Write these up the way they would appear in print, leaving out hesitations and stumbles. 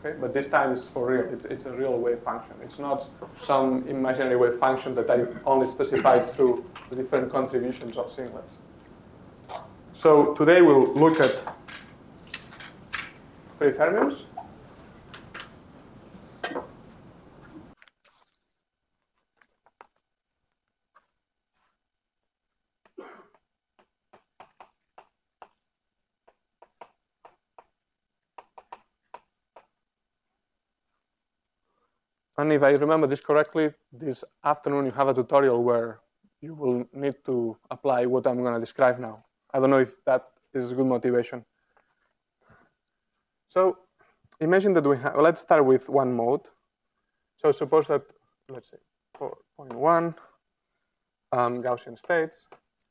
Okay, but this time it's for real. It's a real wave function. It's not some imaginary wave function that I only specified through the different contributions of singlets. So today we'll look at free fermions. And if I remember this correctly, this afternoon you have a tutorial where you will need to apply what I'm going to describe now. I don't know if that is a good motivation. So imagine that we have, let's start with one mode. So suppose that, let's say, 4.1 Gaussian states.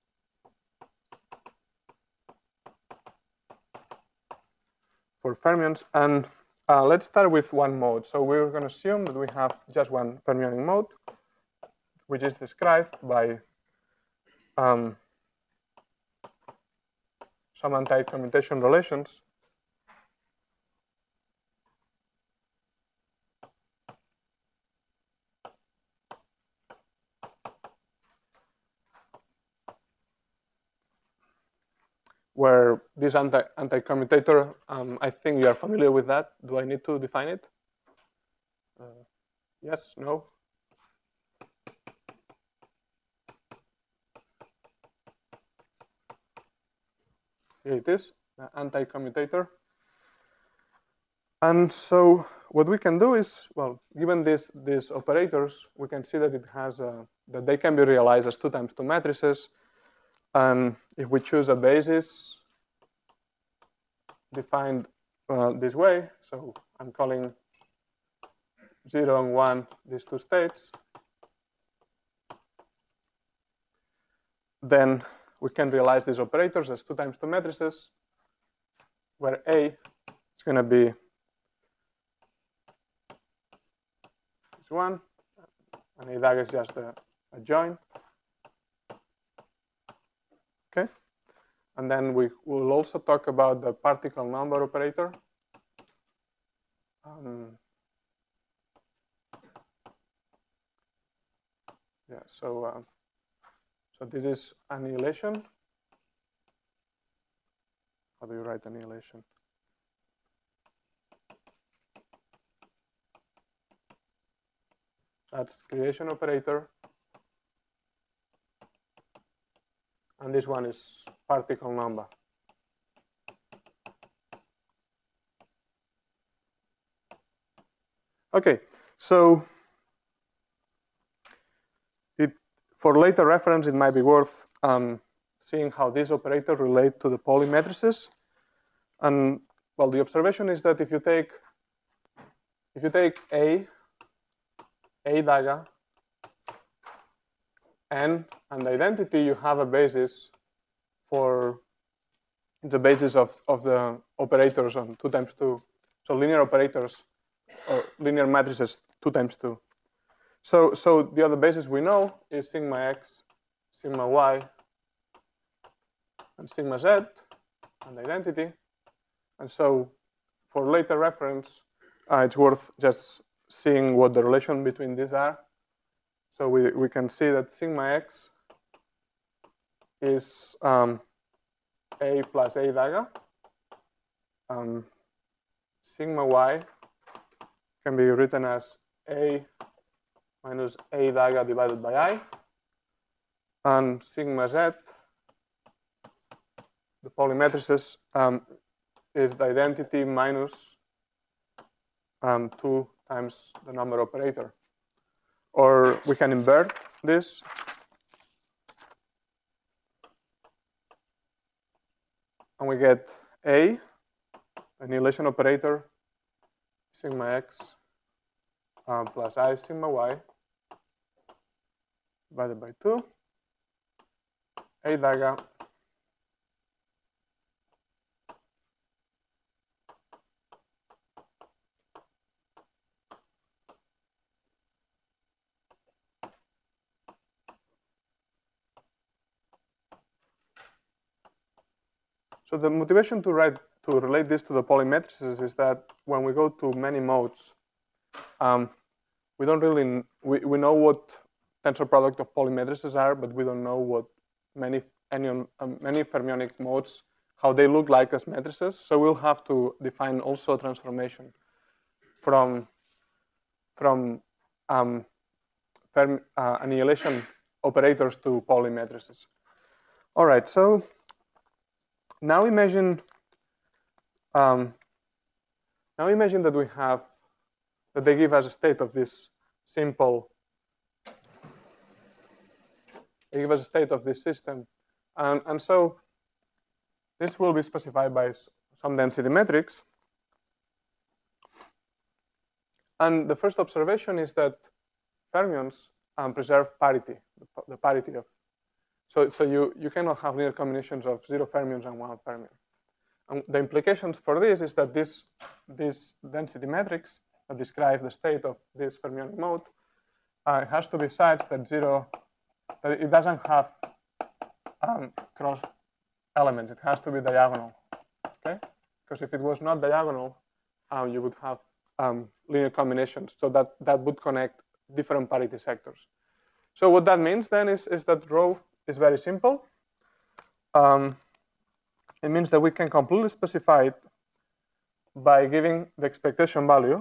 For fermions, and let's start with one mode. So we're going to assume that we have just one fermionic mode, which is described by some anti-commutation relations. Where this anti-commutator, I think you are familiar with that. Do I need to define it? Yes, no? Here it is, the anti-commutator. And so what we can do is, well, given these operators, we can see that it has that they can be realized as 2 times 2 matrices. And if we choose a basis defined this way, so I'm calling 0 and 1 these 2 states, then we can realize these operators as 2 times 2 matrices, where A is going to be this one, and A DAG is just a join. Okay, and then we will also talk about the particle number operator. Yeah, so this is annihilation. How do you write annihilation? That's creation operator. And this one is particle number. Okay, so for later reference, it might be worth seeing how these operators relate to the Pauli matrices. And well, the observation is that if you take A DAGA, N, and the identity, you have a basis for the basis of the operators on 2 times 2. So linear operators or linear matrices 2 times 2. So the other basis we know is sigma x, sigma y, and sigma z, and identity. And so for later reference, it's worth just seeing what the relation between these are. So we can see that sigma x is A plus A DAGA. Sigma y can be written as A minus A DAGA divided by I. And sigma z, the Pauli matrices, is the identity minus 2 times the number operator. Or we can invert this. And we get A, annihilation operator, sigma x plus I sigma y divided by 2, A DAGA So the motivation to to relate this to the Pauli matrices is that when we go to many modes, we don't really, we know what tensor product of Pauli matrices are, but we don't know what many fermionic modes, how they look like as matrices. So we'll have to define also a transformation from annihilation operators to Pauli matrices. All right, so now imagine that we have, that they give us a state of this simple, they give us a state of this system. And so this will be specified by some density metrics. And the first observation is that fermions preserve parity, the parity of. So you cannot have linear combinations of 0 fermions and 1 fermion. And the implications for this is that this density matrix that describes the state of this fermionic mode has to be such that that it doesn't have cross elements. It has to be diagonal, okay? Because if it was not diagonal, you would have linear combinations. So that would connect different parity sectors. So what that means then is that rho is very simple. It means that we can completely specify it by giving the expectation value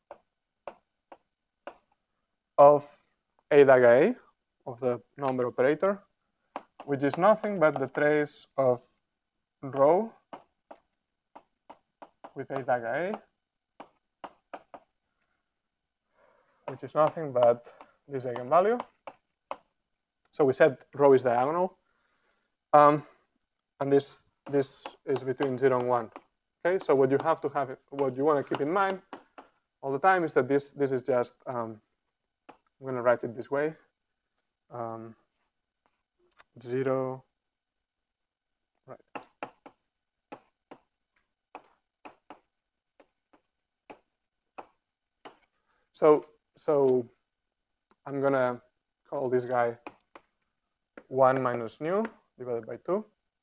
of A daga A, of the number operator, which is nothing but the trace of rho with A daga A, which is nothing but this eigenvalue. So we said rho is diagonal, and this is between 0 and 1. Okay, so what you have to have, what you want to keep in mind all the time is that this is just, I'm going to write it this way, 0, right. So I'm going to call this guy 1 minus nu divided by 2.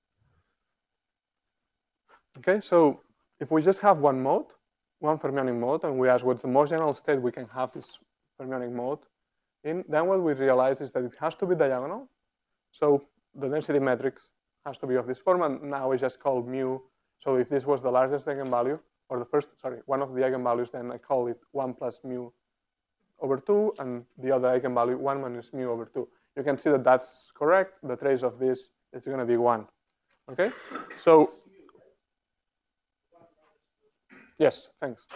Okay, so if we just have one mode, one fermionic mode, and we ask what's the most general state we can have this fermionic mode in, then what we realize is that it has to be diagonal. So the density matrix has to be of this form, and now it's just called mu. So if this was the largest eigenvalue, or the first, sorry, one of the eigenvalues, then I call it 1 plus mu over 2, and the other eigenvalue 1 minus mu over 2. You can see that that's correct. The trace of this is going to be 1. Okay, so yes, thanks.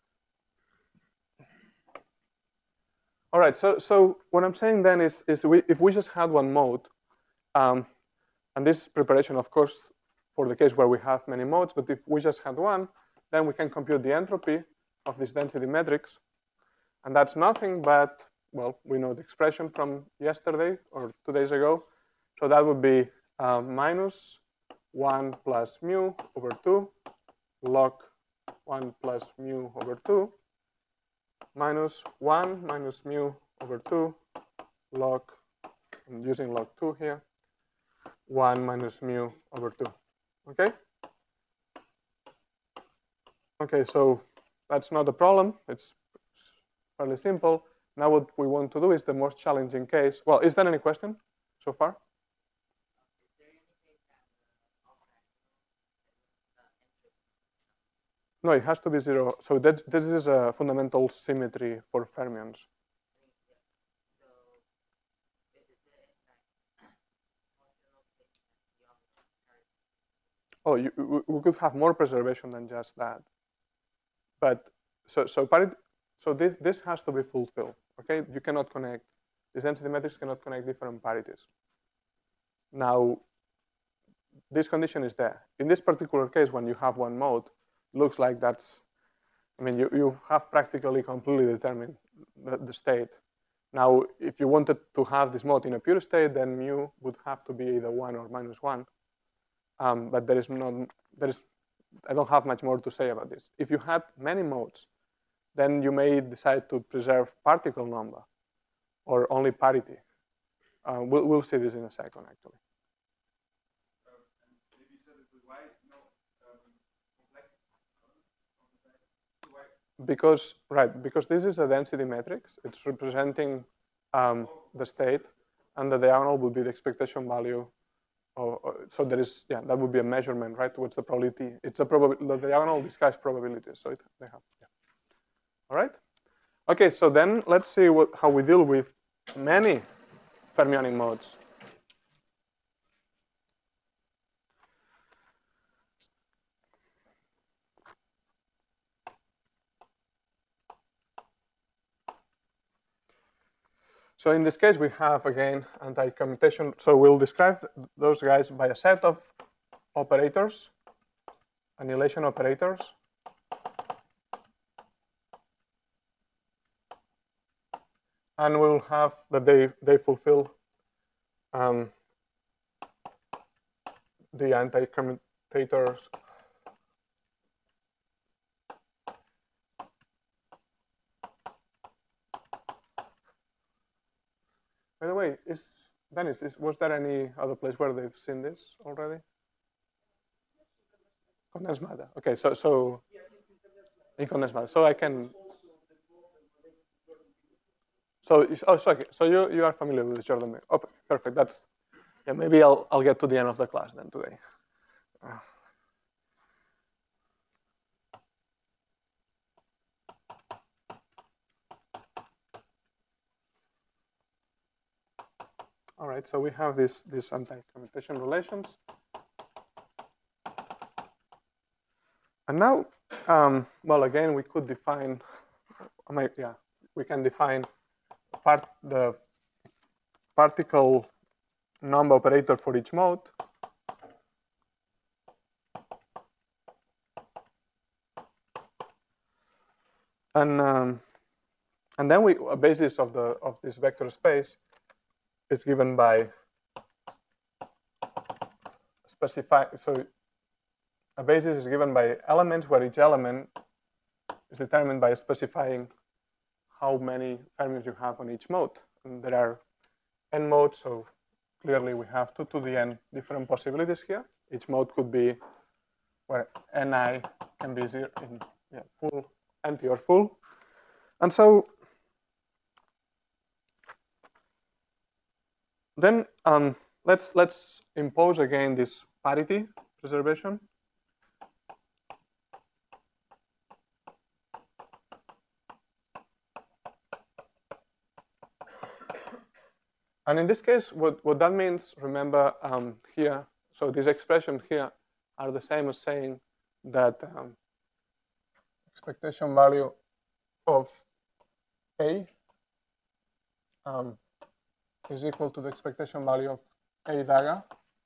All right, so what I'm saying then is if we just had one mode, and this preparation, of course, for the case where we have many modes, but if we just had one, then we can compute the entropy of this density matrix. And that's nothing but, well, we know the expression from yesterday or 2 days ago. So that would be minus 1 plus mu over 2 log 1 plus mu over 2 minus 1 minus mu over 2 log, I'm using log 2 here, 1 minus mu over 2. Okay? Okay, so that's not a problem. It's fairly simple. Now what we want to do is the most challenging case. Well, is there any question so far? No, it has to be 0. So this is a fundamental symmetry for fermions. Oh, we could have more preservation than just that. But so this has to be fulfilled. Okay, you cannot connect. These density metrics cannot connect different parities. Now, this condition is there. In this particular case, when you have one mode, looks like that's, I mean, you have practically completely determined the state. Now, if you wanted to have this mode in a pure state, then mu would have to be either 1 or minus 1. But I don't have much more to say about this. If you had many modes, then you may decide to preserve particle number or only parity. We'll see this in a second, actually. because this is a density matrix, it's representing the state, and the diagonal would be the expectation value. So there is, yeah, that would be a measurement, right? What's the probability? It's a probability. The diagonal describes probabilities, so they have. Yeah. All right. Okay, so then let's see how we deal with many fermionic modes. So in this case, we have, again, anti-commutation. So we'll describe those guys by a set of operators, annihilation operators. And we'll have that they fulfill the anti-commutators. By the way, Dennis, was there any other place where they've seen this already? Condensed matter. Okay, so in condensed matter. So I can. So you are familiar with Jordan. Okay, perfect. That's, yeah. Maybe I'll get to the end of the class then today. All right. So we have these anti-commutation relations, and now, well, again, we could define. We can define the particle number operator for each mode. And then a basis of this vector space is given by so a basis is given by elements where each element is determined by specifying how many fermions you have on each mode. And there are n modes, so clearly we have 2 to the n different possibilities here. Each mode could be where ni can be 0 in full, empty or full. And so then let's impose again this parity preservation. And in this case, what that means, remember here, so these expressions here are the same as saying that expectation value of A is equal to the expectation value of A dagger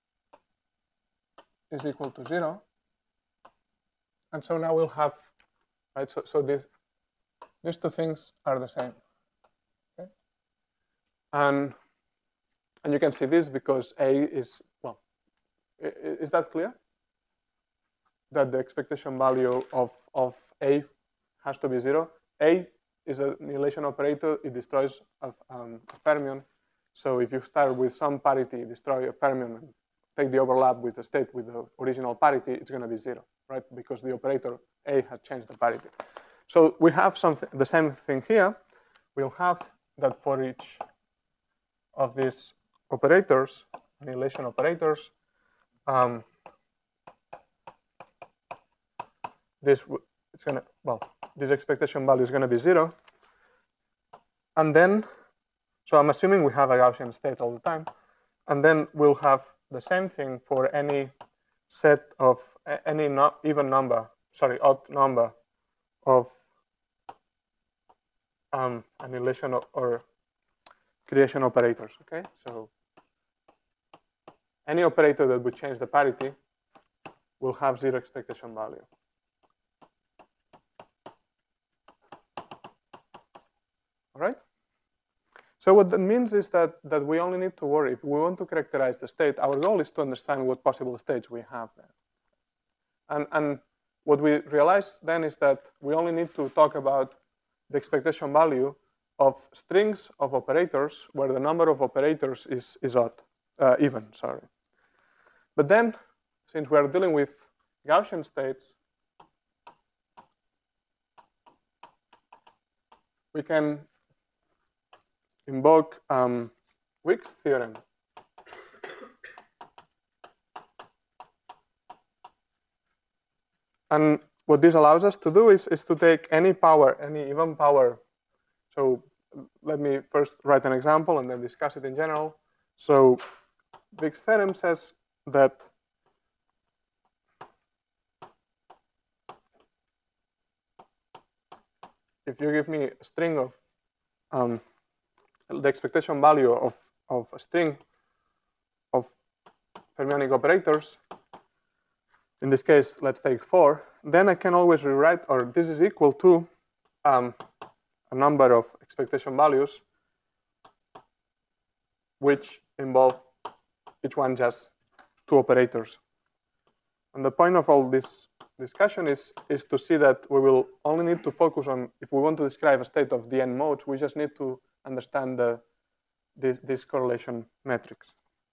is equal to 0. And so now we'll have, right, so these two things are the same. Okay? And you can see this because A is, well, is that clear? That the expectation value of A has to be 0. A is an annihilation operator. It destroys a fermion. So if you start with some parity, destroy a fermion, and take the overlap with the state with the original parity, it's going to be 0, right? Because the operator A has changed the parity. So we have the same thing here. We'll have that for each of these operators, annihilation operators, this expectation value is going to be 0. And then, so I'm assuming we have a Gaussian state all the time. And then we'll have the same thing for any set of any odd number of annihilation or creation operators. Okay, so any operator that would change the parity will have 0 expectation value. All right. So what that means is that we only need to worry. If we want to characterize the state, our goal is to understand what possible states we have there. And what we realize then is that we only need to talk about the expectation value of strings of operators where the number of operators is even. Sorry. But then, since we are dealing with Gaussian states, we can invoke Wick's theorem. And what this allows us to do is to take any power, any even power. So let me first write an example and then discuss it in general. So Wick's theorem says that if you give me a string of the expectation value of a string of fermionic operators, in this case, let's take 4, then I can always rewrite, or this is equal to a number of expectation values which involve each one just 2 operators. And the point of all this discussion is to see that we will only need to focus on, if we want to describe a state of the n modes, we just need to understand this correlation matrix.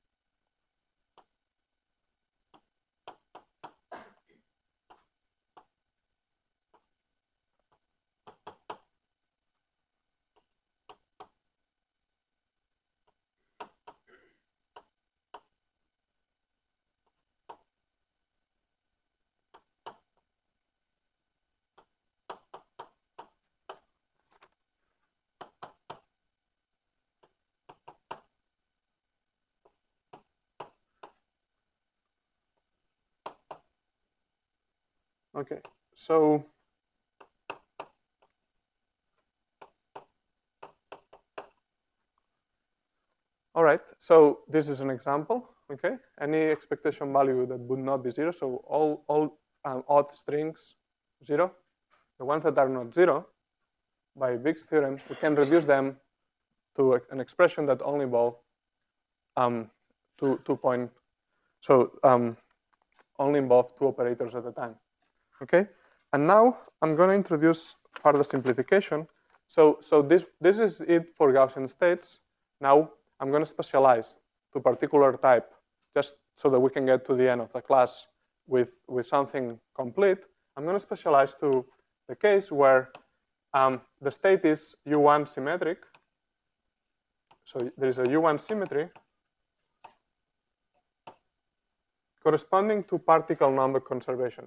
Okay, so all right, so this is an example, okay? Any expectation value that would not be 0, so all odd strings 0, the ones that are not 0, by Wick's theorem, we can reduce them to an expression that only involve only involve 2 operators at a time, okay? And now I'm going to introduce further simplification. So this is it for Gaussian states. Now I'm going to specialize to particular type, just so that we can get to the end of the class with something complete. I'm going to specialize to the case where the state is U1 symmetric. So there is a U1 symmetry corresponding to particle number conservation.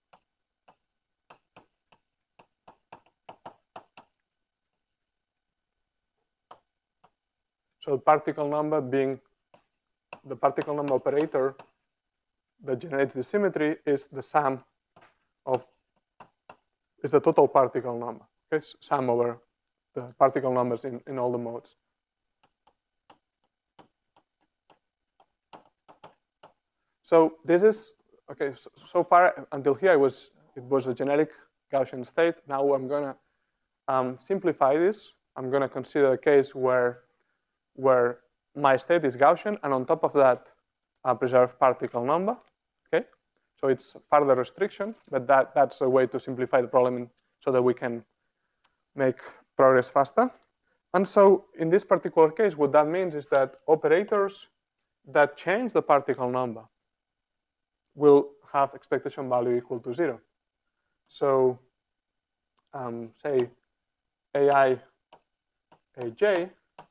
So particle number being the particle number operator that generates the symmetry is the sum of, is the total particle number. Okay, sum over the particle numbers in all the modes. So this is, okay, so far until here it was a generic Gaussian state. Now I'm gonna simplify this. I'm gonna consider a case where my state is Gaussian, and on top of that, preserve particle number. Okay, so it's further restriction, but that's a way to simplify the problem so that we can make progress faster. And so in this particular case, what that means is that operators that change the particle number will have expectation value equal to 0. So say AI, AJ,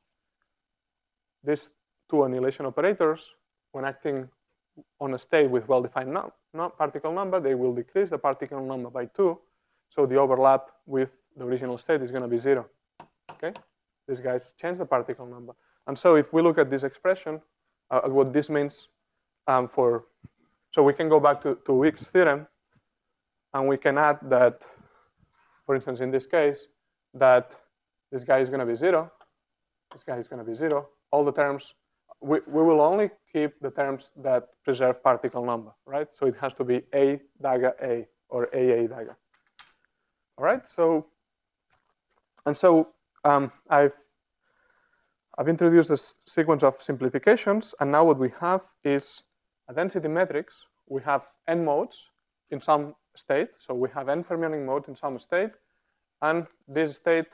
these 2 annihilation operators, when acting on a state with well-defined particle number, they will decrease the particle number by 2. So the overlap with the original state is going to be 0. Okay, these guys change the particle number. And so if we look at this expression, what this means so we can go back to Wick's theorem, and we can add that, for instance, in this case, that this guy is going to be 0, this guy is going to be 0. All the terms, we will only keep the terms that preserve particle number, right? So it has to be A dagger A or AA dagger. All right, so, and so I've introduced this sequence of simplifications, and now what we have is a density matrix. We have n modes in some state, so we have n fermionic modes in some state, and this state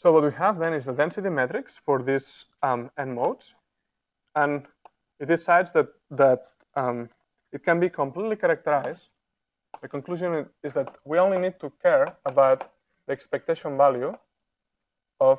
So what we have then is the density matrix for these n modes, and it decides that it can be completely characterized. The conclusion is that we only need to care about the expectation value of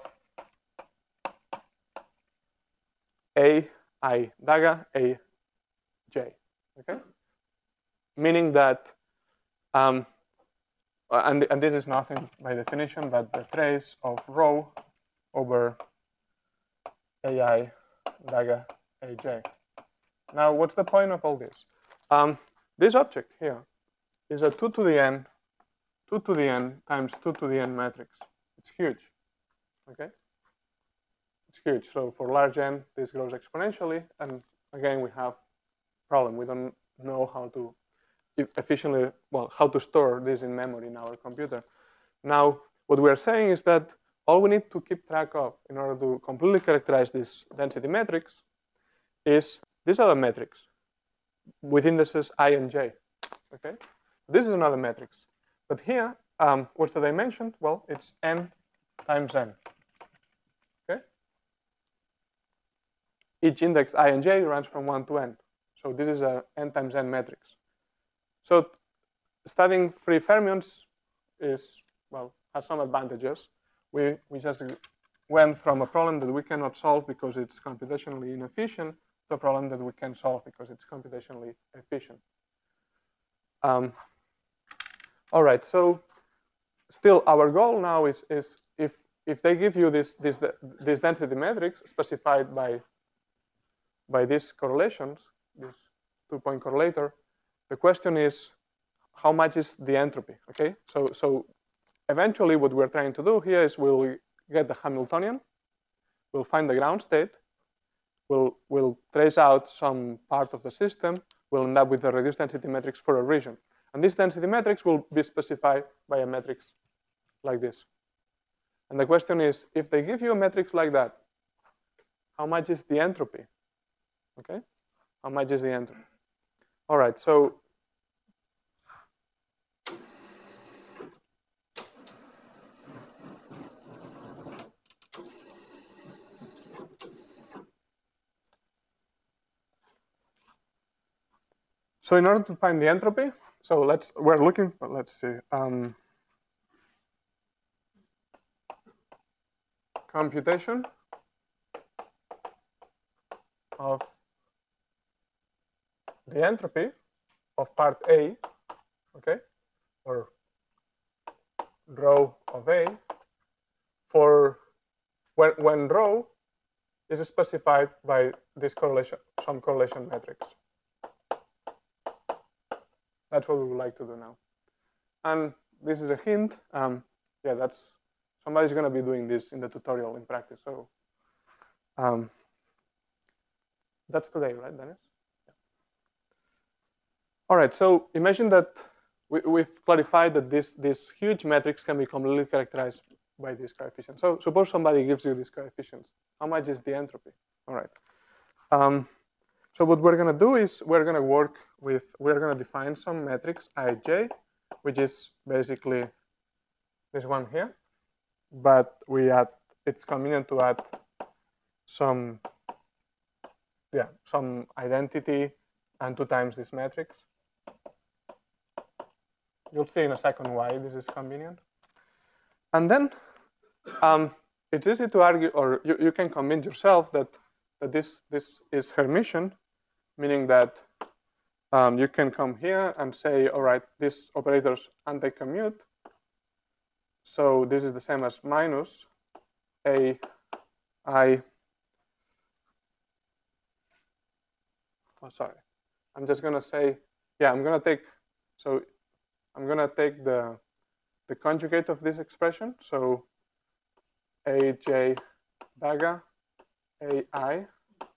AI daga AJ, okay? Meaning that, and this is nothing by definition but the trace of rho over AI daga AJ. Now, what's the point of all this? This object here is a 2 to the n times 2 to the n matrix. It's huge, okay? It's huge. So for large n, this grows exponentially, and again, we have a problem. We don't know how to efficiently, well, how to store this in memory in our computer. Now, what we are saying is that all we need to keep track of in order to completely characterize this density matrix is this other matrix with indices I and j, okay? This is another matrix. But here, what's the dimension? Well, it's n times n, okay? Each index I and j runs from 1 to n. So this is a n times n matrix. So studying free fermions is, well, has some advantages. We just went from a problem that we cannot solve because it's computationally inefficient to a problem that we can solve because it's computationally efficient. All right, so still our goal now is if they give you this density matrix specified by these correlations, this 2-point correlator, the question is how much is the entropy, okay? So eventually what we're trying to do here is we'll get the Hamiltonian, we'll find the ground state, we'll trace out some part of the system, we'll end up with a reduced density matrix for a region. And this density matrix will be specified by a matrix like this. And the question is, if they give you a matrix like that, how much is the entropy? Okay? How much is the entropy? All right, so in order to find the entropy, so we're looking for, let's see, computation of the entropy of part A, okay, or rho of A, for when rho is specified by this correlation, some correlation matrix. That's what we would like to do now. And this is a hint. Yeah, somebody's going to be doing this in the tutorial in practice. So that's today, right, Dennis? Yeah. All right, so imagine that we've clarified that this huge matrix can be completely characterized by these coefficients. So suppose somebody gives you these coefficients. How much is the entropy? All right. So what we're going to do is we're going to define some matrix Ij, which is basically this one here. But it's convenient to add some identity and 2 times this matrix. You'll see in a second why this is convenient. And then it's easy to argue, or you can convince yourself that this is Hermitian, meaning that you can come here and say, all right, this operator's anti-commute. So this is the same as minus AI. Oh, sorry. I'm just going to say, yeah, I'm going to take the conjugate of this expression. So AJ daga AI.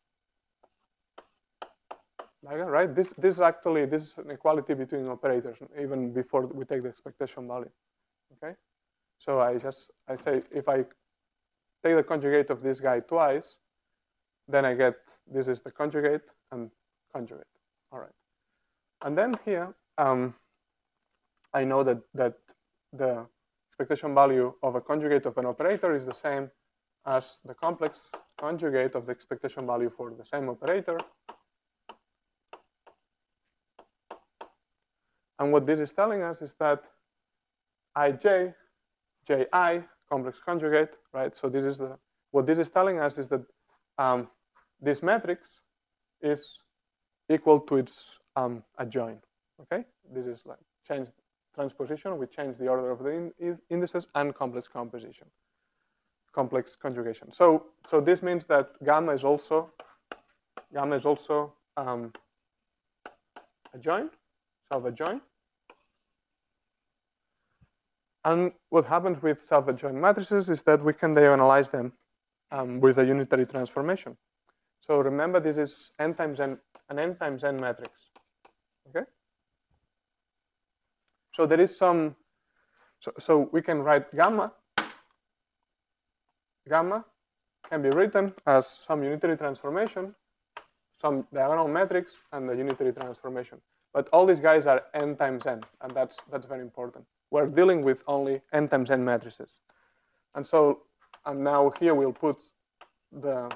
Right? This is an equality between operators even before we take the expectation value. Okay? So I say if I take the conjugate of this guy twice, then I get this is the conjugate and conjugate. All right. And then here I know that the expectation value of a conjugate of an operator is the same as the complex conjugate of the expectation value for the same operator. And what this is telling us is that ij, ji, complex conjugate, right? So this is what this is telling us is that this matrix is equal to its adjoint. Okay, this is like change transposition. We change the order of the indices and complex conjugation. So this means that gamma is also adjoint, self-adjoint. And what happens with self-adjoint matrices is that we can diagonalize them with a unitary transformation. So remember, this is n times n, an n times n matrix. Okay. So there is some. So we can write gamma. Gamma can be written as some unitary transformation, some diagonal matrix, and the unitary transformation. But all these guys are n times n, and that's very important. We're dealing with only n times n matrices. And so, and now here we'll put the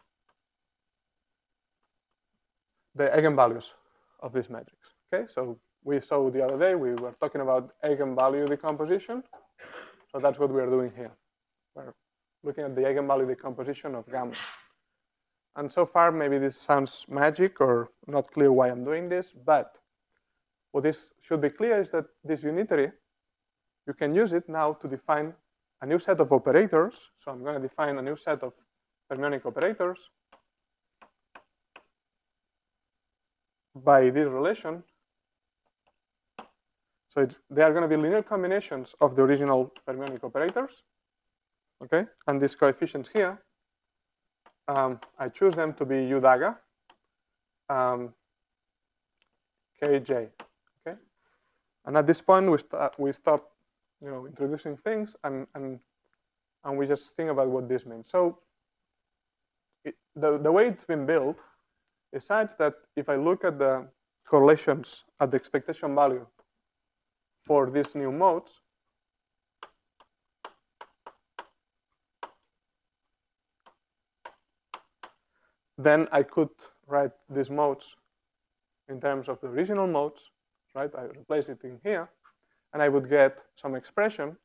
eigenvalues of this matrix. Okay, so we saw the other day, we were talking about eigenvalue decomposition. So that's what we're doing here. We're looking at the eigenvalue decomposition of gamma. And so far, maybe this sounds magic or not clear why I'm doing this, but what this should be clear is that this unitary, you can use it now to define a new set of operators. So I'm going to define a new set of fermionic operators by this relation. So they are going to be linear combinations of the original fermionic operators. Okay, and these coefficients here, I choose them to be u daga, kj. Okay, and at this point we stop, introducing things and we just think about what this means. So the way it's been built is such that if I look at the correlations at the expectation value for these new modes, then I could write these modes in terms of the original modes, right? I replace it in here, and I would get some expression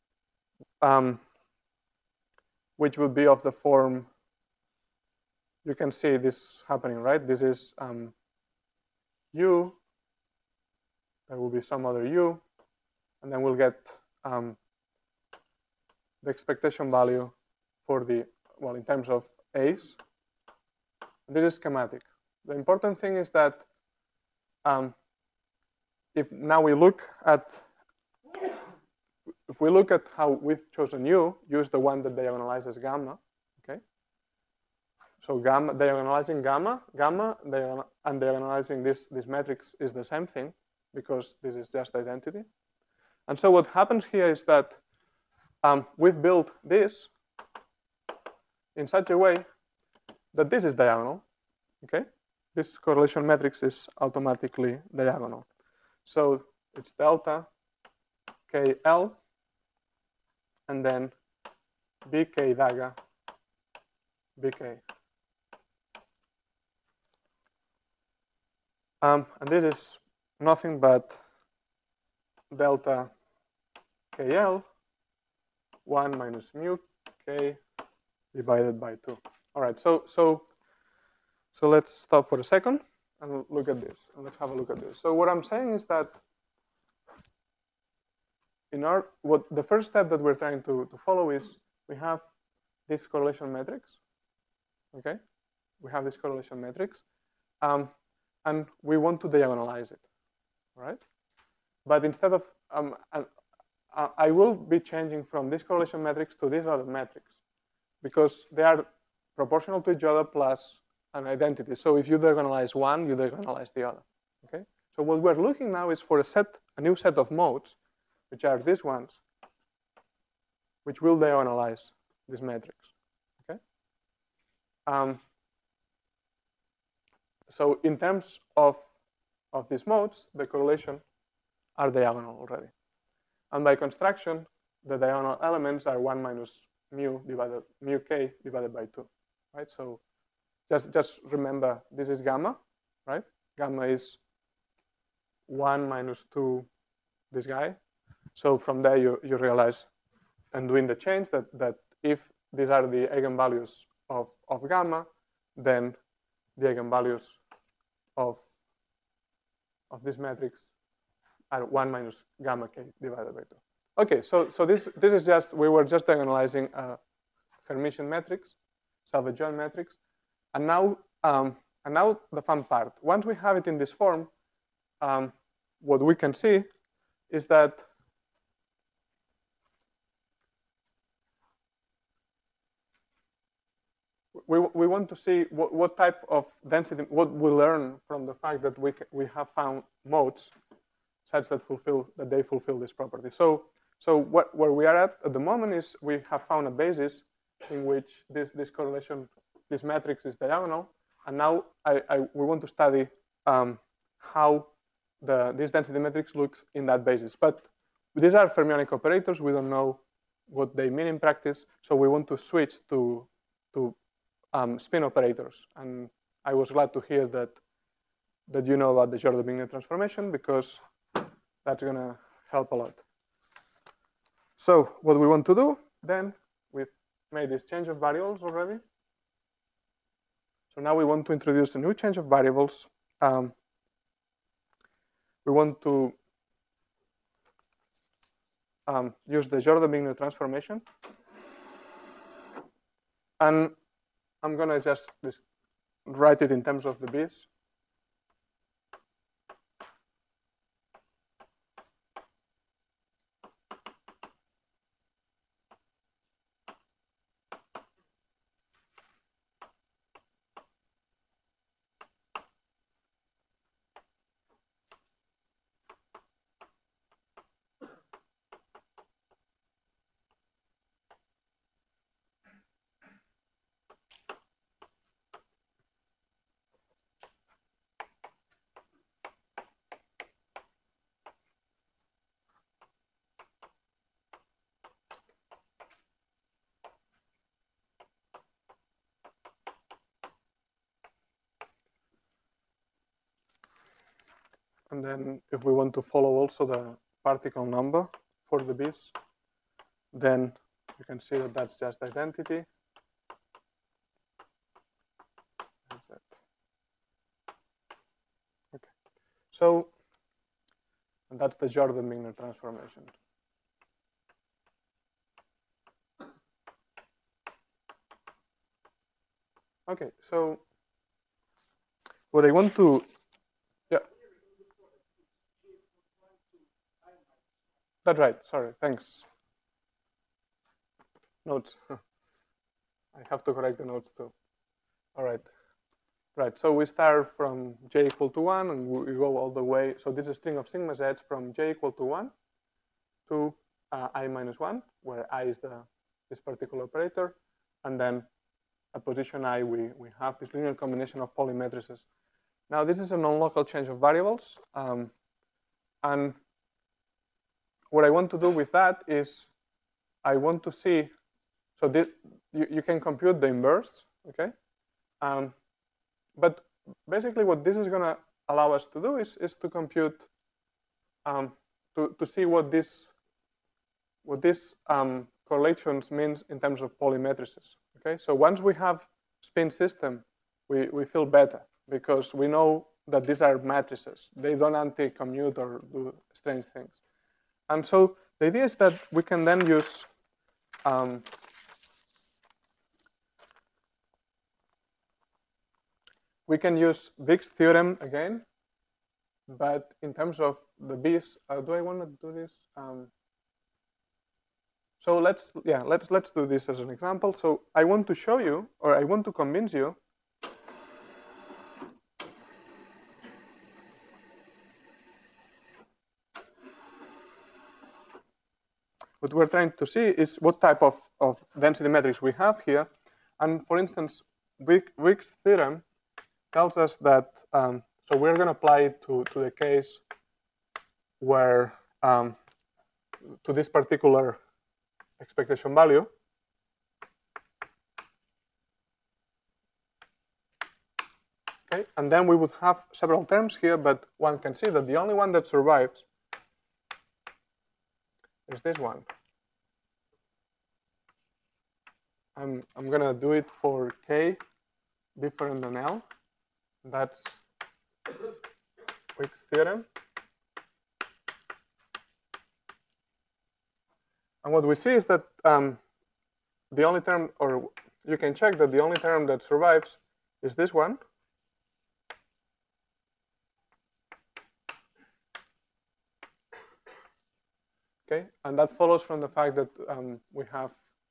which would be of the form, you can see this happening, right? This is u, there will be some other u, and then we'll get the expectation value for the, well, in terms of a's. This is schematic. The important thing is that if now we look at, if we look at how we've chosen u is the one that diagonalizes gamma, okay? So gamma, diagonalizing gamma, and diagonalizing this matrix is the same thing because this is just identity. And so what happens here is that we've built this in such a way that this is diagonal, okay? This correlation matrix is automatically diagonal. So it's delta KL and then BK daga BK. And this is nothing but delta KL 1 minus mu K divided by 2. All right, so let's stop for a second and look at this. And let's have a look at this. So what I'm saying is that the first step that we're trying to follow is we have this correlation matrix. Okay, we have this correlation matrix, and we want to diagonalize it, right? But instead of I will be changing from this correlation matrix to this other matrix because they are proportional to each other plus an identity. So if you diagonalize one, you diagonalize the other. Okay. So what we're looking now is for a new set of modes, which are these ones, which will diagonalize this matrix. Okay. So in terms of these modes, the correlation are diagonal already, and by construction, the diagonal elements are 1 minus mu k divided by 2, right? So just remember, this is gamma, right? Gamma is 1 minus 2, this guy. So from there, you realize, and doing the change, that if these are the eigenvalues of gamma, then the eigenvalues of this matrix are 1 minus gamma k divided by 2. Okay, so this is just, we were just diagonalizing a Hermitian matrix, self-adjoint matrix, and now the fun part. Once we have it in this form, what we can see is that we want to see what type of density, what we learn from the fact that we have found modes such that they fulfill this property. So where we are at the moment is we have found a basis in which this correlation, this matrix is diagonal, and now we want to study how this density matrix looks in that basis. But these are fermionic operators. We don't know what they mean in practice, so we want to switch to spin operators. And I was glad to hear that you know about the Jordan-Wigner transformation, because that's going to help a lot. So what we want to do then, we've made this change of variables already. So now we want to introduce a new change of variables. We want to use the Jordan-Wigner transformation. And I'm going to just write it in terms of the B's. And then if we want to follow also the particle number for the B's, then you can see that that's just identity. That's it. Okay. So, and that's the Jordan-Wigner transformation. Okay, so what I want to, yeah. That's right, sorry, thanks. Notes. I have to correct the notes too. All right. Right, so we start from j equal to 1, and we go all the way. So this is a string of sigma z's from j equal to 1 to I minus 1, where I is this particular operator. And then at position I, we have this linear combination of Pauli matrices. Now, this is a non-local change of variables. And what I want to do with that is I want to see, so you can compute the inverse, okay? But basically what this is going to allow us to do is to compute, to see what this correlations means in terms of Pauli matrices, okay? So once we have spin system, we feel better because we know that these are matrices. They don't anti-commute or do strange things. And so the idea is that we can then use Wick's theorem again, but in terms of the B's, do I want to do this? So let's do this as an example. So I want to show you, or I want to convince you what we're trying to see is what type of density matrix we have here. And for instance, Wick's theorem tells us that, so we're going to apply it to the case where, to this particular expectation value. Okay, and then we would have several terms here, but one can see that the only one that survives is this one. I'm gonna do it for k different than L. That's Wick's theorem. And what we see is that the only term, or you can check that the only term that survives is this one. Okay, and that follows from the fact that we have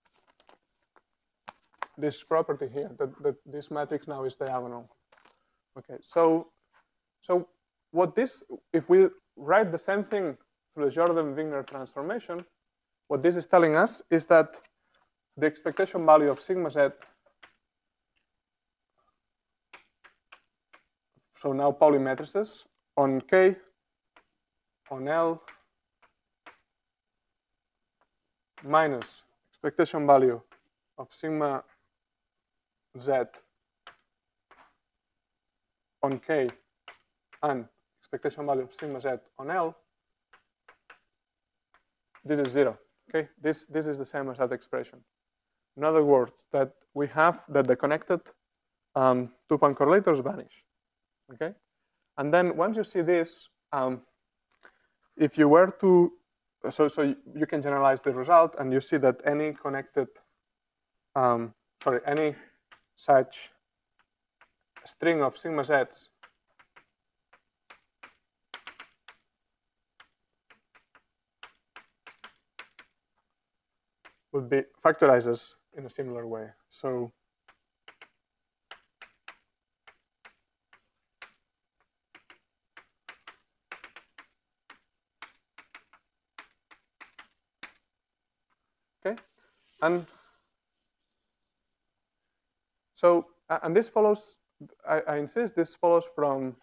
this property here, that this matrix now is diagonal. Okay, so what this, if we write the same thing through the Jordan-Wigner transformation, what this is telling us is that the expectation value of sigma z, so now Pauli matrices, on K, on L, minus expectation value of sigma z on K and expectation value of sigma z on L, this is 0. Okay, this is the same as that expression. In other words, that we have that the connected two-point correlators vanish. Okay, and then once you see this, if you were to, so you can generalize the result, and you see that any connected, any such string of sigma z's would be factorizes in a similar way. So okay, and so and this follows. I insist this follows from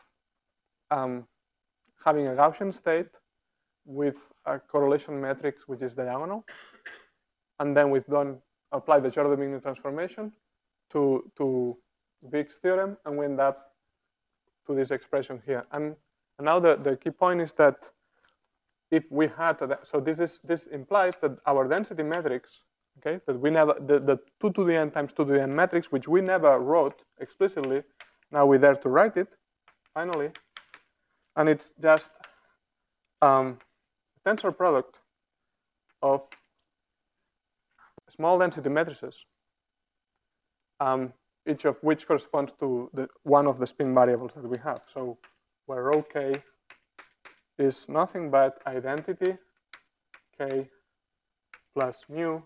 having a Gaussian state with a correlation matrix which is diagonal, and then we've apply the Jordan-Wigner transformation to Wick's theorem, and we end up to this expression here. And now the key point is that if we had, so this implies that our density matrix, okay, that we never, the 2 to the n times 2 to the n matrix, which we never wrote explicitly, now we're there to write it, finally, and it's just a tensor product of small density matrices, each of which corresponds to one of the spin variables that we have. So where rho k is nothing but identity k plus mu,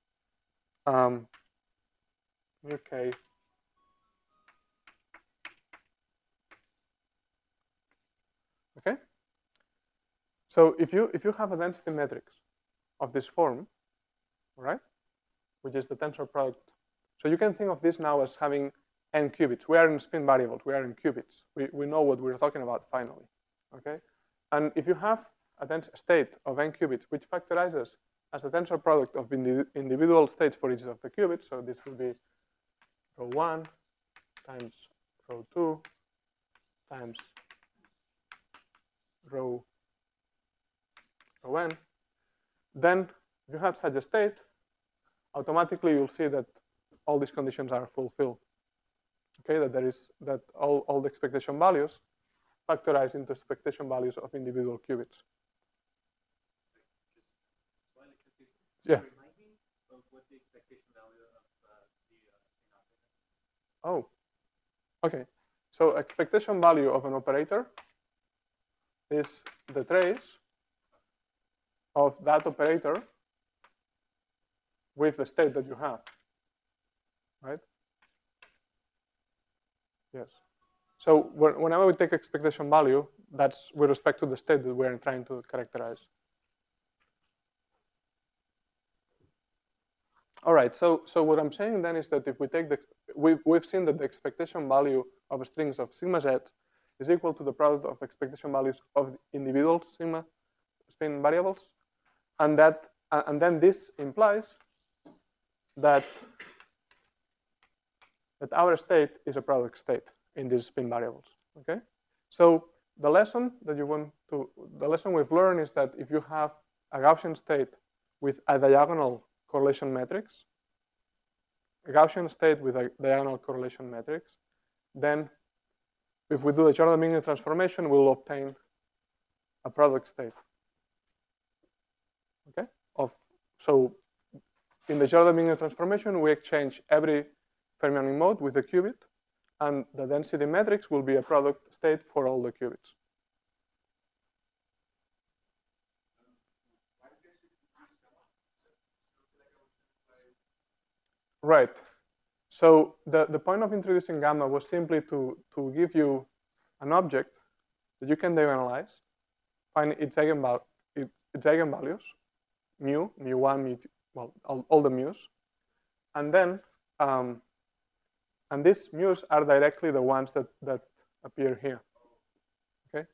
mu k okay. So if you have a density matrix of this form, right, which is the tensor product, so you can think of this now as having n qubits. We are in spin variables. We are in qubits. We know what we're talking about finally, okay. And if you have a state of n qubits, which factorizes as the tensor product of individual states for each of the qubits, so this will be rho 1 times rho 2 times rho n, then if you have such a state, automatically you'll see that all these conditions are fulfilled. Okay, that all the expectation values factorize into expectation values of individual qubits. Yeah. Remind me of what the expectation value of the spin operator is. Oh, okay. So expectation value of an operator is the trace of that operator with the state that you have, right? Yes. So whenever we take expectation value, that's with respect to the state that we're trying to characterize. All right, so what I'm saying then is that if we take we've seen that the expectation value of strings of sigma z is equal to the product of expectation values of individual sigma spin variables, and that And then this implies that our state is a product state in these spin variables. Okay, so the lesson we've learned is that if you have a Gaussian state with a diagonal correlation matrix, then if we do the Jordan-Mingler transformation, we'll obtain a product state. Okay, so in the Jordan-Mingler transformation, we exchange every Fermionic mode with a qubit, and the density matrix will be a product state for all the qubits. Right. So the point of introducing gamma was simply to give you an object that you can diagonalize, find its eigenvalues, mu, mu1, mu2, well, all the mu's, and then and these mu's are directly the ones that appear here. Okay.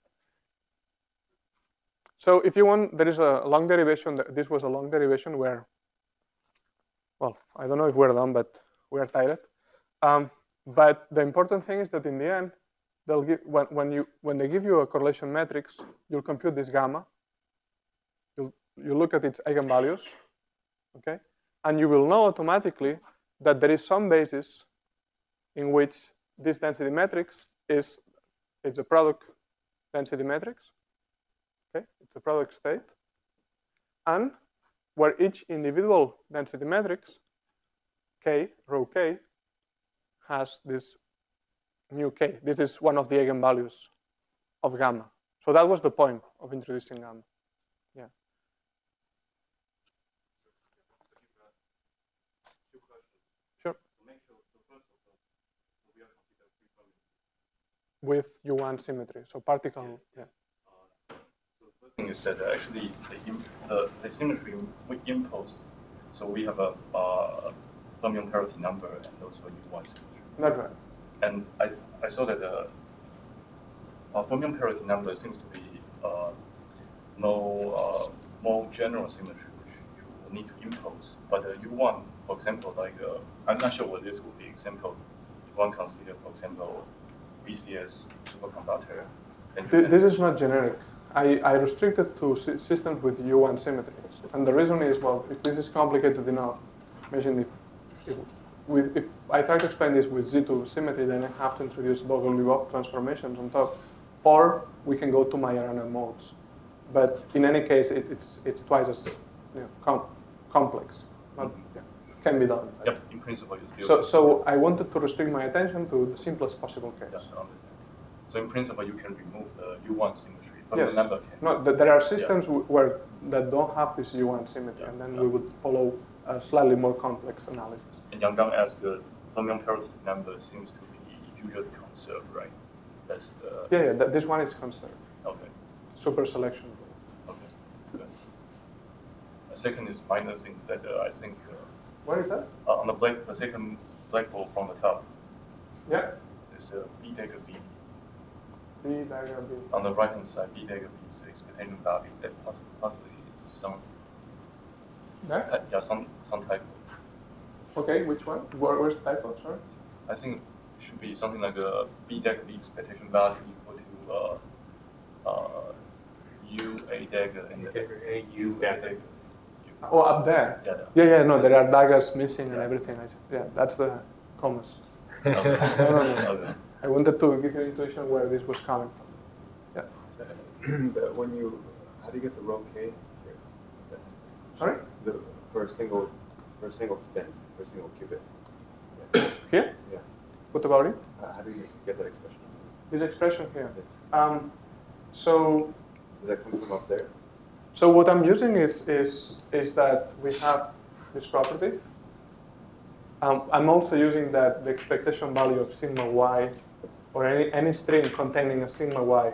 So if you want, there is a long derivation. This was a long derivation where, well, I don't know if we're done, but we are tired. But the important thing is that in the end, they'll give when they give you a correlation matrix, you'll compute this gamma. You look at its eigenvalues, okay, and you will know automatically that there is some basis in which this density matrix it's a product density matrix. Okay, it's a product state, and where each individual density matrix, k, rho k, has this mu k. This is one of the eigenvalues of gamma. So that was the point of introducing gamma. Yeah. Sure. With U1 symmetry, so particle. Yeah. The thing is that actually the symmetry we impose, so we have a fermion parity number and also U1 symmetry. That's right. And I saw that the fermion parity number seems to be more general symmetry which you need to impose. But U1, for example, like I'm not sure what this would be example. If one consider, for example, BCS superconductor. This is not generic. I restricted to systems with U1 symmetry. And the reason is, well, if this is complicated enough, imagine if I try to explain this with Z2 symmetry, then I have to introduce Bogoliubov transformations on top. Or we can go to Majorana modes. But in any case, it's twice as complex. But yeah, it can be done. Right? Yep, in principle, you still. So I wanted to restrict my attention to the simplest possible case. Yes, I understand. So in principle, you can remove the U1 symmetry, but yes. the number can. No, there are systems that don't have this U1 symmetry, and then we would follow a slightly more complex analysis. And Yang Gang asked the fermion parity number seems to be usually conserved, right? That's the. Yeah, this one is conserved. Okay. Super selection. Okay. Good. The second is minor things that I think. What is that? On the second black ball from the top. Yeah. There's B dagger B. B dagger B. On the right hand side, B dagger B is the expectation value that possibly some. Yeah. Yeah, some typo. Okay, which one? Where's the typo? Sorry. I think it should be something like a B dagger B expectation value equal to U A dagger and A U dagger. Oh, up there. Yeah. No, there are daggers missing and everything. Yeah, that's the commas. Okay. No. I wanted to give you an intuition where this was coming from. Yeah. How do you get the rho k? Sorry? For a single spin, for a single qubit. Here? Yeah. What about it? How do you get that expression? This expression here. Yes. So. Does that come from up there? So what I'm using is that we have this property. I'm also using that the expectation value of sigma y, or any string containing a sigma y.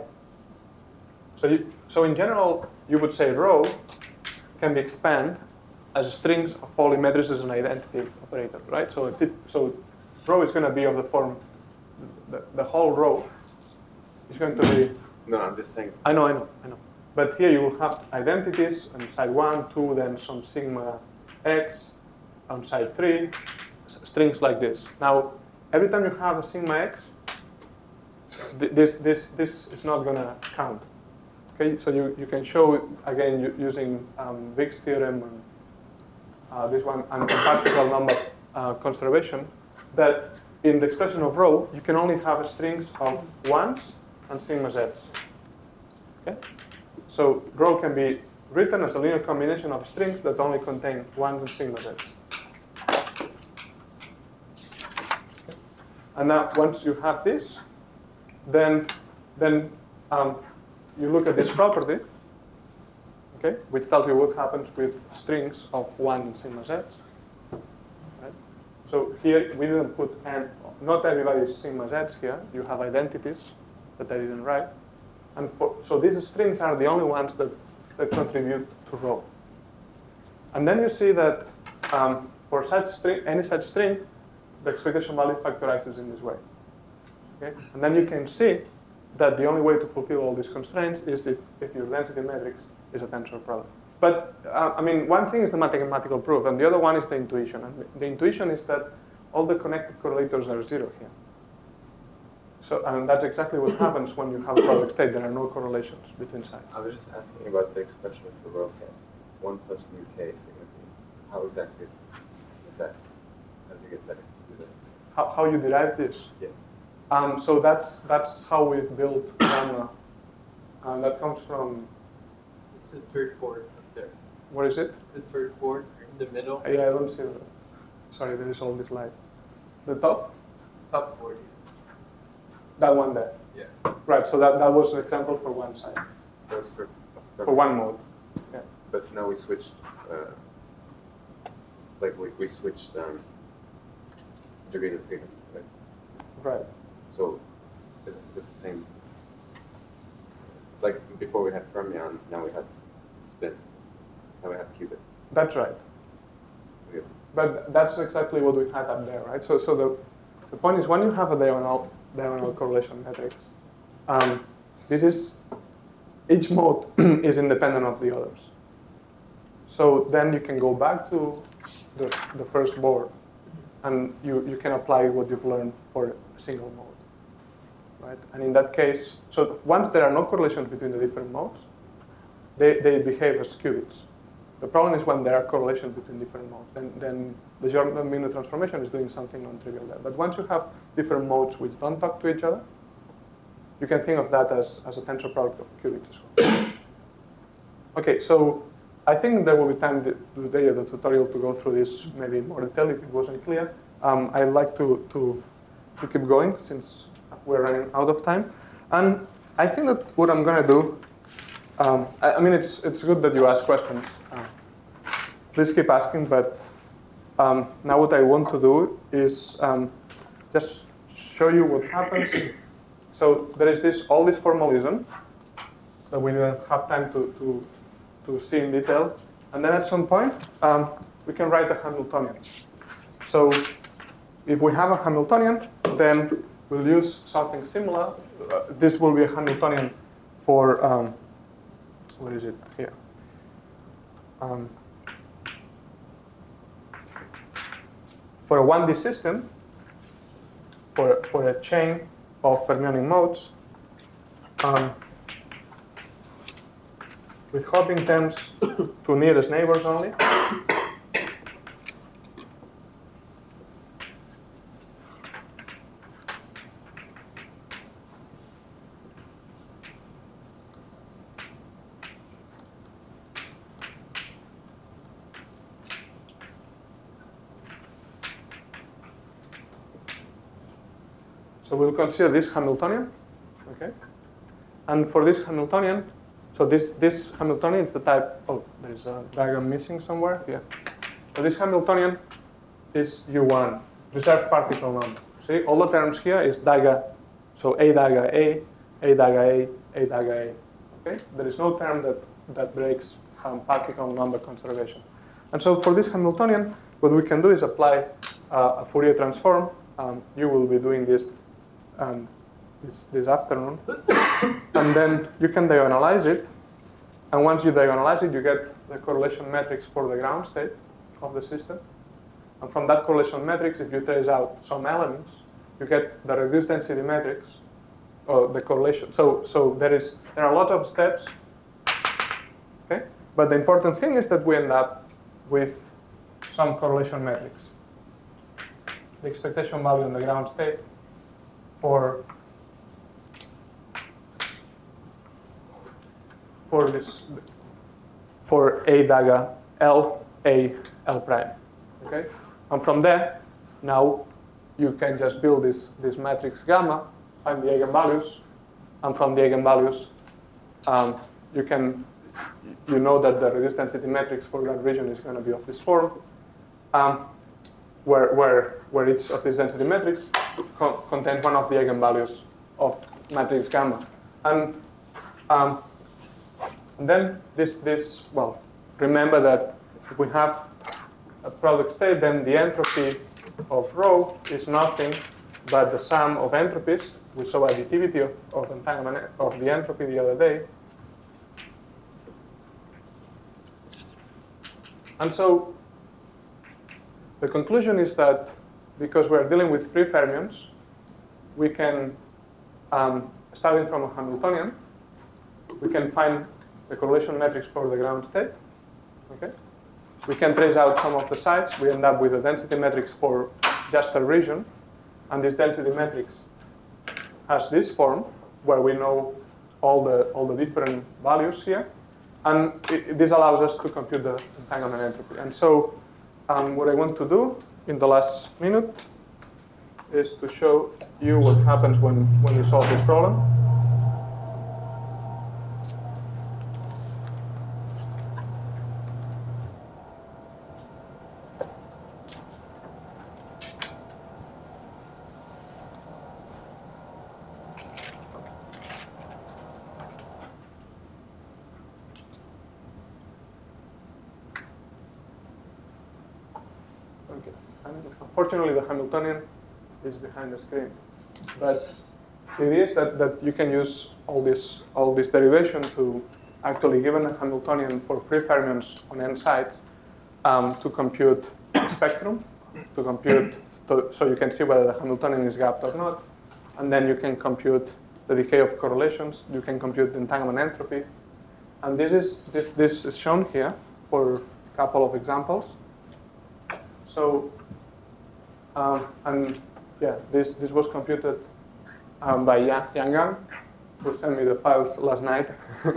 So in general, you would say rho can be expanded as strings of Pauli matrices and identity operator, right? So rho is going to be of the form, the whole row is going to be. No, I'm just saying. I know. But here you will have identities on side 1, 2, then some sigma x on side 3, strings like this. Now, every time you have a sigma x, this is not going to count. Okay, so you can show, again, using Wick's theorem and this one, and particle number conservation, that in the expression of rho, you can only have strings of 1s and sigma z's. Okay? So rho can be written as a linear combination of strings that only contain 1s and sigma z's. Okay? And now, once you have this, then you look at this property, okay, which tells you what happens with strings of 1 and sigma z's. Right? So here we didn't put n. Not everybody is sigma z's here. You have identities that I didn't write. And so these strings are the only ones that contribute to rho. And then you see that for such string, any such string, the expectation value factorizes in this way. Okay? And then you can see that the only way to fulfill all these constraints is if your density matrix is a tensor product. But I mean, one thing is the mathematical proof, and the other one is the intuition. And the intuition is that all the connected correlators are 0 here. So, and that's exactly what happens when you have a product state. There are no correlations between sides. I was just asking about the expression for rho k. 1 plus mu k sigma z. How exactly is that? How do you get that? How you derive this? Yeah. So that's how we built gamma. That comes from. It's the third chord up there. What is it? The third chord in the middle. Yeah, I don't see that. Sorry, there is all this light. The top? Top chord. That one there. Yeah. Right, so that was an example for one side. That was for one mode. Yeah. But now we switched, like we switched degree of freedom, right? Right. So is it the same? Like before we had fermions, now we have spins. Now we have qubits. That's right. Yeah. But that's exactly what we had up there, right? So the point is when you have a diagonal correlation matrix, each mode is independent of the others. So then you can go back to the first board, and you can apply what you've learned for a single mode, right? And in that case, so once there are no correlations between the different modes, they behave as qubits. The problem is when there are correlations between different modes. Then the Jordan-Minu transformation is doing something non-trivial there. But once you have different modes which don't talk to each other, you can think of that as a tensor product of qubits as well. Okay, so I think there will be time today at the tutorial to go through this maybe in more detail if it wasn't clear. I'd like to keep going since we're running out of time. And I think that what I'm going to do, I mean, it's good that you ask questions. Please keep asking, but now what I want to do is just show you what happens. So there is all this formalism that we didn't have time to see in detail. And then at some point, we can write a Hamiltonian. So if we have a Hamiltonian, then we'll use something similar. This will be a Hamiltonian for, what is it here? For a 1D system, for a chain of fermionic modes, with hopping terms to nearest neighbors only. So we'll consider this Hamiltonian, okay? And for this Hamiltonian, so this Hamiltonian is the type, oh, there's a diagram missing somewhere, yeah. So this Hamiltonian is U1, reserved particle number. See, all the terms here is DAGA, so A DAGA A, A DAGA A, A DAGA A, okay? There is no term that breaks particle number conservation. And so for this Hamiltonian, what we can do is apply a Fourier transform. You will be doing this this afternoon. And then you can diagonalize it And once you diagonalize it, you get the correlation matrix for the ground state of the system. And from that correlation matrix, if you trace out some elements, you get the reduced density matrix, or the correlation. So there are a lot of steps, okay? But the important thing is that we end up with some correlation matrix. The expectation value in the ground state for A daga L, A, L prime, okay? And from there, now you can just build this matrix gamma, find the eigenvalues, and from the eigenvalues, you know that the reduced density matrix for that region is going to be of this form, where each of these density matrix contains one of the eigenvalues of matrix gamma. And then well, remember that if we have a product state, then the entropy of rho is nothing but the sum of entropies. We saw additivity of entanglement of the entropy the other day. And so the conclusion is that because we're dealing with free fermions, we can, starting from a Hamiltonian, we can find the correlation matrix for the ground state. Okay? We can trace out some of the sites. We end up with a density matrix for just a region. And this density matrix has this form where we know all the different values here. And this allows us to compute the entanglement entropy. And so what I want to do in the last minute is to show you what happens when you solve this problem. Unfortunately, the Hamiltonian is behind the screen. But it is that you can use all this derivation to actually, given a Hamiltonian for free fermions on n sites, to compute the spectrum, so you can see whether the Hamiltonian is gapped or not. And then you can compute the decay of correlations. You can compute the entanglement entropy. And this is shown here for a couple of examples. So, and yeah, this was computed by Yang Gang, who sent me the files last night.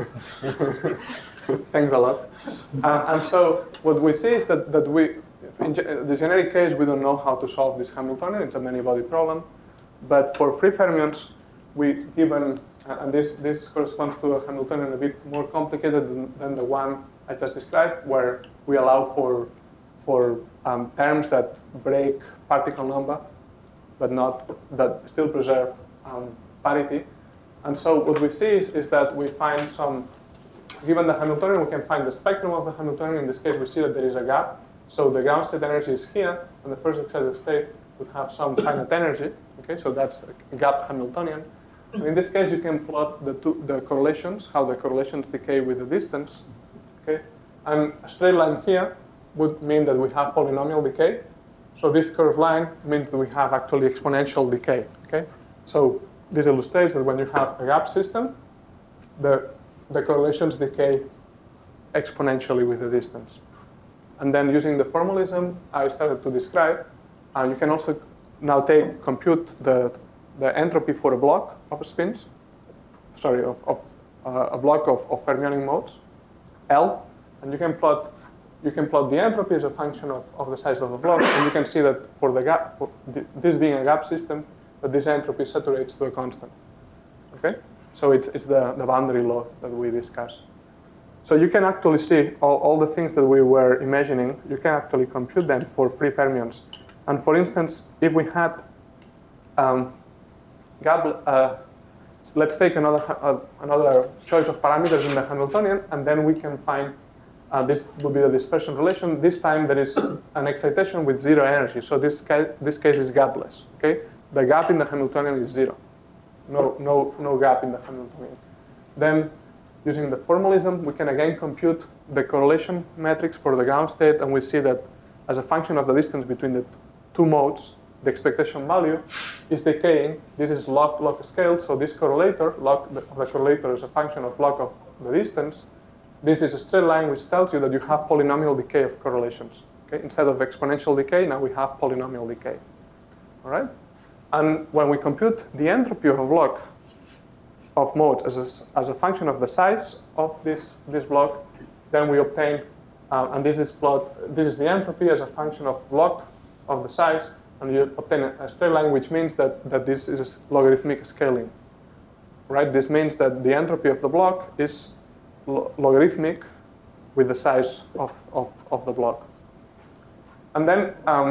Thanks a lot. And so what we see is that in the generic case, we don't know how to solve this Hamiltonian. It's a many-body problem. But for free fermions, and this corresponds to a Hamiltonian a bit more complicated than the one I just described, where we allow for terms that break particle number, but that still preserve parity. And so what we see is that we find given the Hamiltonian, we can find the spectrum of the Hamiltonian. In this case, we see that there is a gap. So the ground state energy is here, and the first excited state would have some finite energy. Okay, so that's a gap Hamiltonian. And in this case, you can plot the correlations, how the correlations decay with the distance. Okay, and a straight line here would mean that we have polynomial decay. So this curved line means that we have actually exponential decay. Okay, so this illustrates that when you have a gap system, the correlations decay exponentially with the distance. And then using the formalism I started to describe, you can also now compute the entropy for a block of spins, of a block of fermionic modes, L, and you can plot the entropy as a function of the size of the block, and you can see that for the gap, this being a gap system, that this entropy saturates to a constant. Okay, so it's the boundary law that we discussed. So you can actually see all the things that we were imagining. You can actually compute them for free fermions. And for instance, if we had let's take another choice of parameters in the Hamiltonian, and then we can find this will be the dispersion relation. This time there is an excitation with zero energy. So this case is gapless. Okay, the gap in the Hamiltonian is zero. No gap in the Hamiltonian. Then using the formalism, we can again compute the correlation matrix for the ground state, and we see that as a function of the distance between the two modes, the expectation value is decaying. This is log scale, so this correlator, the correlator is a function of log of the distance. This is a straight line which tells you that you have polynomial decay of correlations. Okay? Instead of exponential decay, now we have polynomial decay. All right? And when we compute the entropy of a block of modes as a function of the size of this block, then we obtain, and this is the entropy as a function of block of the size, and you obtain a straight line, which means that this is logarithmic scaling. Right? This means that the entropy of the block is logarithmic with the size of the block. And then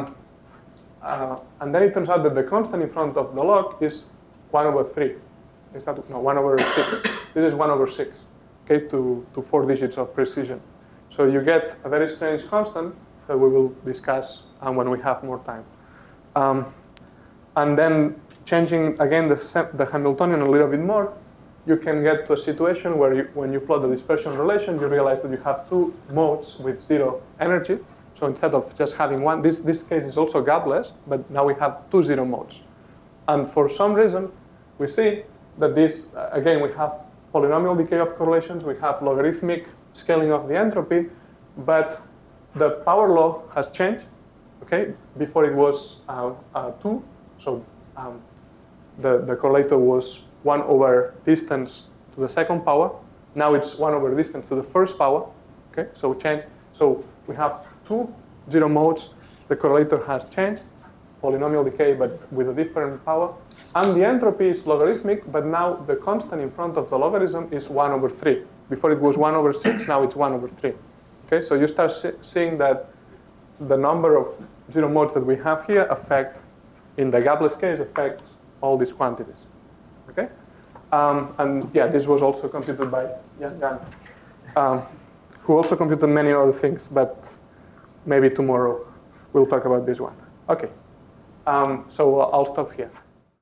it turns out that the constant in front of the log is 1/3. It's not, no, 1/6. This is 1/6, okay, to 4 digits of precision. So you get a very strange constant that we will discuss when we have more time. And then changing, again, the Hamiltonian a little bit more, you can get to a situation where when you plot the dispersion relation, you realize that you have two modes with 0 energy. So instead of just having one, this case is also gapless, but now we have 2 0 modes. And for some reason, we see that this, again, we have polynomial decay of correlations, we have logarithmic scaling of the entropy, but the power law has changed. Okay, before it was 2, so the correlator was 1/distance to the second power. Now it's 1/distance to the first power. Okay, so change. So we have 2 0 modes. The correlator has changed, polynomial decay, but with a different power. And the entropy is logarithmic, but now the constant in front of the logarithm is 1/3. Before it was 1/6, now it's 1/3. Okay, so you start seeing that the number of 0 modes that we have here affect, in the gapless case, affect all these quantities. Okay, and yeah, this was also computed by Yan Gan, who also computed many other things, but maybe tomorrow we'll talk about this one. Okay, so I'll stop here.